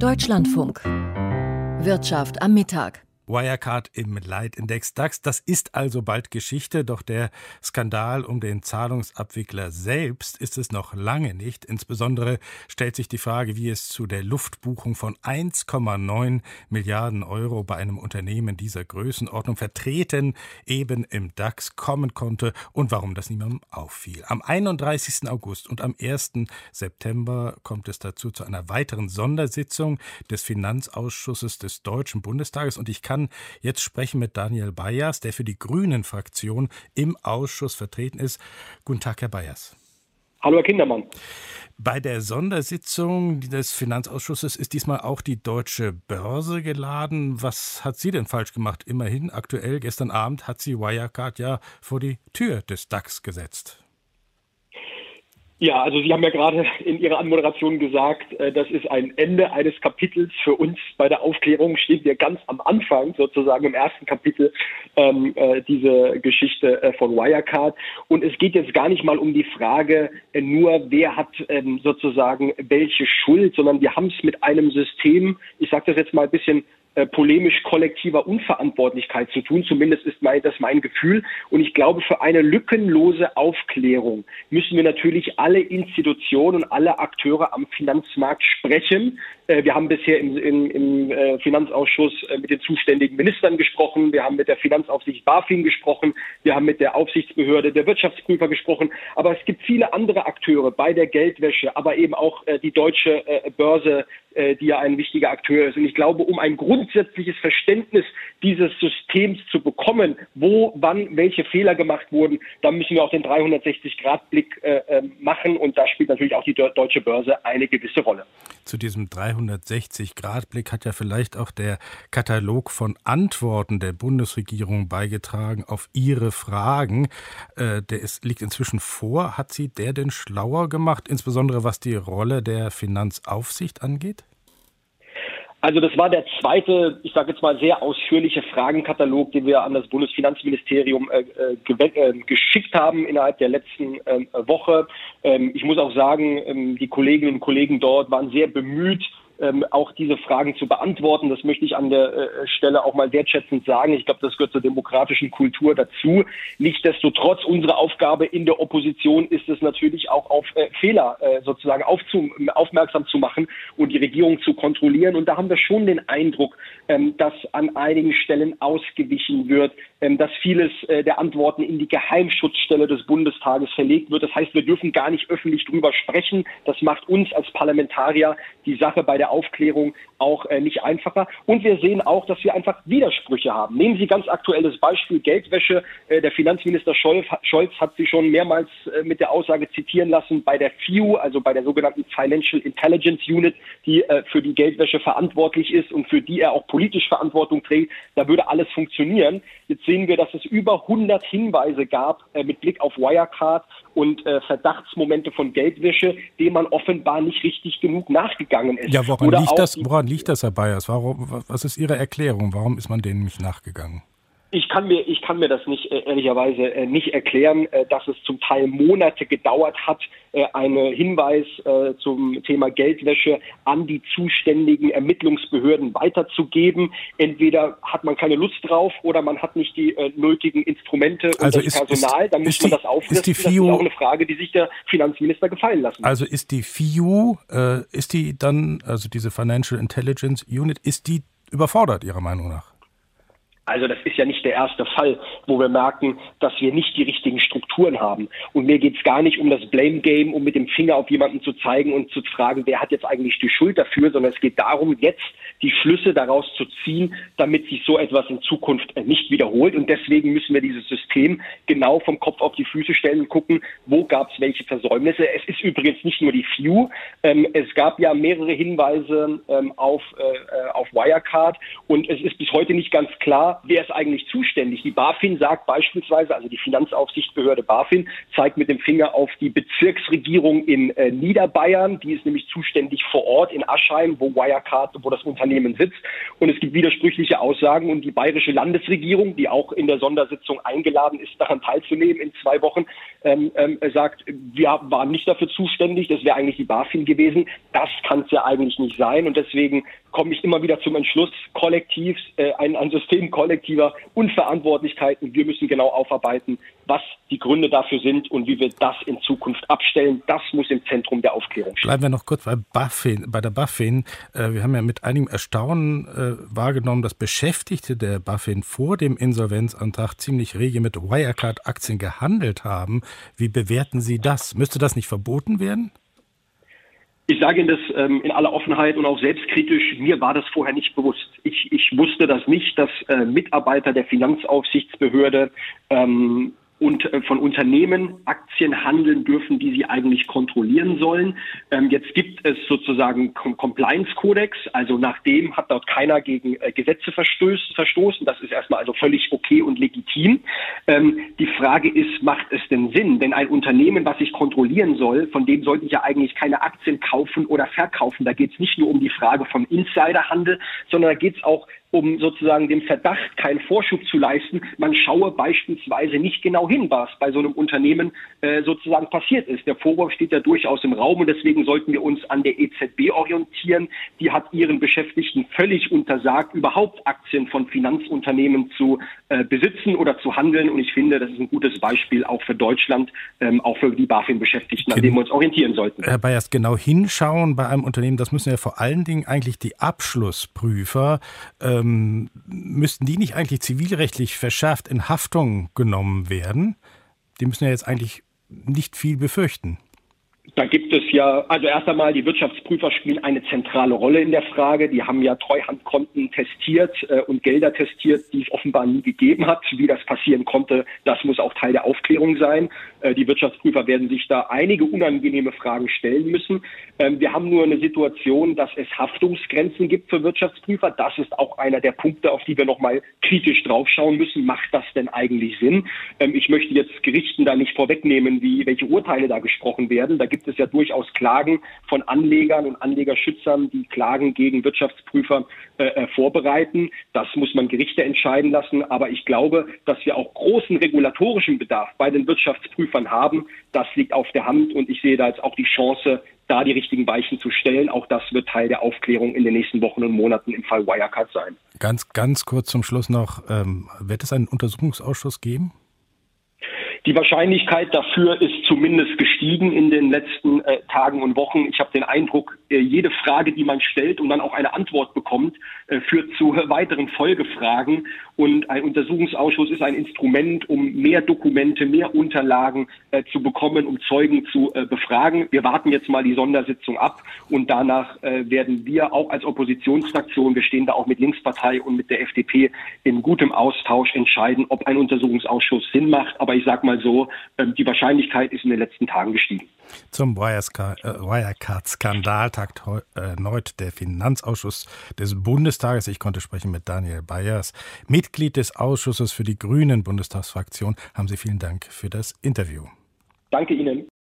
Deutschlandfunk. Wirtschaft am Mittag. Wirecard im Leitindex DAX, das ist also bald Geschichte, doch der Skandal um den Zahlungsabwickler selbst ist es noch lange nicht. Insbesondere stellt sich die Frage, wie es zu der Luftbuchung von 1,9 Milliarden Euro bei einem Unternehmen dieser Größenordnung vertreten eben im DAX kommen konnte und warum das niemandem auffiel. Am 31. August und am 1. September kommt es dazu zu einer weiteren Sondersitzung des Finanzausschusses des Deutschen Bundestages und ich kann jetzt sprechen mit Daniel Bayers, der für die Grünen-Fraktion im Ausschuss vertreten ist. Guten Tag, Herr Bayers. Hallo, Herr Kindermann. Bei der Sondersitzung des Finanzausschusses ist diesmal auch die Deutsche Börse geladen. Was hat sie denn falsch gemacht? Immerhin, aktuell, gestern Abend hat sie Wirecard ja vor die Tür des DAX gesetzt. Ja, also Sie haben ja gerade in Ihrer Anmoderation gesagt, das ist ein Ende eines Kapitels. Für uns bei der Aufklärung stehen wir ganz am Anfang, sozusagen im ersten Kapitel, diese Geschichte von Wirecard. Und es geht jetzt gar nicht mal um die Frage, nur wer hat sozusagen welche Schuld, sondern wir haben es mit einem System, ich sage das jetzt mal ein bisschen polemisch kollektiver Unverantwortlichkeit zu tun. Zumindest ist das mein Gefühl. Und ich glaube, für eine lückenlose Aufklärung müssen wir natürlich alle Institutionen und alle Akteure am Finanzmarkt sprechen. Wir haben bisher im Finanzausschuss mit den zuständigen Ministern gesprochen. Wir haben mit der Finanzaufsicht BaFin gesprochen. Wir haben mit der Aufsichtsbehörde der Wirtschaftsprüfer gesprochen. Aber es gibt viele andere Akteure bei der Geldwäsche, aber eben auch die Deutsche Börse, die ja ein wichtiger Akteur ist. Und ich glaube, um ein grundsätzliches Verständnis dieses Systems zu bekommen, wo, wann, welche Fehler gemacht wurden, da müssen wir auch den 360-Grad-Blick machen. Und da spielt natürlich auch die Deutsche Börse eine gewisse Rolle. Zu diesem 360-Grad-Blick hat ja vielleicht auch der Katalog von Antworten der Bundesregierung beigetragen auf Ihre Fragen. Liegt inzwischen vor. Hat Sie der denn schlauer gemacht, insbesondere was die Rolle der Finanzaufsicht angeht? Also das war der zweite, ich sage jetzt mal sehr ausführliche Fragenkatalog, den wir an das Bundesfinanzministerium geschickt haben innerhalb der letzten Woche. Ich muss auch sagen, die Kolleginnen und Kollegen dort waren sehr bemüht, auch diese Fragen zu beantworten. Das möchte ich an der Stelle auch mal wertschätzend sagen. Ich glaube, das gehört zur demokratischen Kultur dazu. Nichtsdestotrotz, unsere Aufgabe in der Opposition ist es natürlich auch auf Fehler sozusagen aufmerksam zu machen und die Regierung zu kontrollieren. Und da haben wir schon den Eindruck, dass an einigen Stellen ausgewichen wird, dass vieles der Antworten in die Geheimschutzstelle des Bundestages verlegt wird. Das heißt, wir dürfen gar nicht öffentlich drüber sprechen. Das macht uns als Parlamentarier die Sache bei der Aufklärung auch nicht einfacher. Und wir sehen auch, dass wir einfach Widersprüche haben. Nehmen Sie ganz aktuelles Beispiel Geldwäsche. Der Finanzminister Scholz hat sie schon mehrmals mit der Aussage zitieren lassen, bei der FIU, also bei der sogenannten Financial Intelligence Unit, die für die Geldwäsche verantwortlich ist und für die er auch politisch Verantwortung trägt, da würde alles funktionieren. Jetzt sehen wir, dass es über 100 Hinweise gab mit Blick auf Wirecard und Verdachtsmomente von Geldwäsche, denen man offenbar nicht richtig genug nachgegangen ist. Ja, woran liegt das, Herr Bayers? Was ist Ihre Erklärung? Warum ist man denen nicht nachgegangen? Ich kann mir das nicht ehrlicherweise nicht erklären, dass es zum Teil Monate gedauert hat, einen Hinweis zum Thema Geldwäsche an die zuständigen Ermittlungsbehörden weiterzugeben. Entweder hat man keine Lust drauf oder man hat nicht die nötigen Instrumente und das Personal. Dann muss man das auflisten. Das ist auch eine Frage, die sich der Finanzminister gefallen lassen. Also ist die FIU, also diese Financial Intelligence Unit, ist die überfordert Ihrer Meinung nach? Also das ist ja nicht der erste Fall, wo wir merken, dass wir nicht die richtigen Strukturen haben. Und mir geht es gar nicht um das Blame Game, um mit dem Finger auf jemanden zu zeigen und zu fragen, wer hat jetzt eigentlich die Schuld dafür, sondern es geht darum, jetzt die Schlüsse daraus zu ziehen, damit sich so etwas in Zukunft nicht wiederholt. Und deswegen müssen wir dieses System genau vom Kopf auf die Füße stellen und gucken, wo gab es welche Versäumnisse. Es ist übrigens nicht nur die FIU. Es gab ja mehrere Hinweise auf Wirecard und es ist bis heute nicht ganz klar, wer ist eigentlich zuständig? Die BaFin sagt beispielsweise, also die Finanzaufsichtsbehörde BaFin, zeigt mit dem Finger auf die Bezirksregierung in Niederbayern. Die ist nämlich zuständig vor Ort in Aschheim, wo Wirecard, wo das Unternehmen sitzt. Und es gibt widersprüchliche Aussagen. Und die bayerische Landesregierung, die auch in der Sondersitzung eingeladen ist, daran teilzunehmen in 2 Wochen, sagt, wir waren nicht dafür zuständig. Das wäre eigentlich die BaFin gewesen. Das kann es ja eigentlich nicht sein. Und deswegen komme ich immer wieder zum Entschluss, kollektiv, ein System kollektiver Unverantwortlichkeiten. Wir müssen genau aufarbeiten, was die Gründe dafür sind und wie wir das in Zukunft abstellen. Das muss im Zentrum der Aufklärung stehen. Bleiben wir noch kurz bei der BaFin. Wir haben ja mit einigem Erstaunen wahrgenommen, dass Beschäftigte der BaFin vor dem Insolvenzantrag ziemlich rege mit Wirecard-Aktien gehandelt haben. Wie bewerten Sie das? Müsste das nicht verboten werden? Ich sage Ihnen das in aller Offenheit und auch selbstkritisch, mir war das vorher nicht bewusst. Ich wusste das nicht, dass Mitarbeiter der Finanzaufsichtsbehörde und von Unternehmen Aktien handeln dürfen, die sie eigentlich kontrollieren sollen. Jetzt gibt es sozusagen Compliance-Kodex, also nach dem hat dort keiner gegen Gesetze verstoßen. Das ist erstmal also völlig okay und legitim. Die Frage ist, macht es denn Sinn? Denn ein Unternehmen, was ich kontrollieren soll, von dem sollte ich ja eigentlich keine Aktien kaufen oder verkaufen. Da geht es nicht nur um die Frage vom Insiderhandel, sondern da geht es auch um sozusagen dem Verdacht keinen Vorschub zu leisten. Man schaue beispielsweise nicht genau hin, was bei so einem Unternehmen sozusagen passiert ist. Der Vorwurf steht ja durchaus im Raum und deswegen sollten wir uns an der EZB orientieren. Die hat ihren Beschäftigten völlig untersagt, überhaupt Aktien von Finanzunternehmen zu besitzen oder zu handeln. Und ich finde, das ist ein gutes Beispiel auch für Deutschland, auch für die BaFin-Beschäftigten, an denen wir uns orientieren sollten. Herr Bayers, genau hinschauen bei einem Unternehmen, das müssen ja vor allen Dingen eigentlich die Abschlussprüfer. Müssten die nicht eigentlich zivilrechtlich verschärft in Haftung genommen werden? Die müssen ja jetzt eigentlich nicht viel befürchten. Da gibt es ja, also erst einmal, die Wirtschaftsprüfer spielen eine zentrale Rolle in der Frage. Die haben ja Treuhandkonten testiert und Gelder testiert, die es offenbar nie gegeben hat. Wie das passieren konnte, das muss auch Teil der Aufklärung sein. Die Wirtschaftsprüfer werden sich da einige unangenehme Fragen stellen müssen. Wir haben nur eine Situation, dass es Haftungsgrenzen gibt für Wirtschaftsprüfer. Das ist auch einer der Punkte, auf die wir nochmal kritisch draufschauen müssen. Macht das denn eigentlich Sinn? Ich möchte jetzt Gerichten da nicht vorwegnehmen, welche Urteile da gesprochen werden. Da gibt es ja durchaus Klagen von Anlegern und Anlegerschützern, die Klagen gegen Wirtschaftsprüfer vorbereiten. Das muss man Gerichte entscheiden lassen. Aber ich glaube, dass wir auch großen regulatorischen Bedarf bei den Wirtschaftsprüfern haben. Das liegt auf der Hand und ich sehe da jetzt auch die Chance, da die richtigen Weichen zu stellen. Auch das wird Teil der Aufklärung in den nächsten Wochen und Monaten im Fall Wirecard sein. Ganz kurz zum Schluss noch, wird es einen Untersuchungsausschuss geben? Die Wahrscheinlichkeit dafür ist zumindest gestiegen in den letzten Tagen und Wochen. Ich habe den Eindruck, jede Frage, die man stellt und dann auch eine Antwort bekommt, führt zu weiteren Folgefragen. Und ein Untersuchungsausschuss ist ein Instrument, um mehr Dokumente, mehr Unterlagen zu bekommen, um Zeugen zu befragen. Wir warten jetzt mal die Sondersitzung ab und danach werden wir auch als Oppositionsfraktion, wir stehen da auch mit Linkspartei und mit der FDP in gutem Austausch entscheiden, ob ein Untersuchungsausschuss Sinn macht. Aber ich sage mal so, die Wahrscheinlichkeit ist in den letzten Tagen gestiegen. Zum Wirecard-Skandal tagt erneut der Finanzausschuss des Bundestages. Ich konnte sprechen mit Daniel Bayers, Mitglied des Ausschusses für die Grünen Bundestagsfraktion. Haben Sie vielen Dank für das Interview. Danke Ihnen.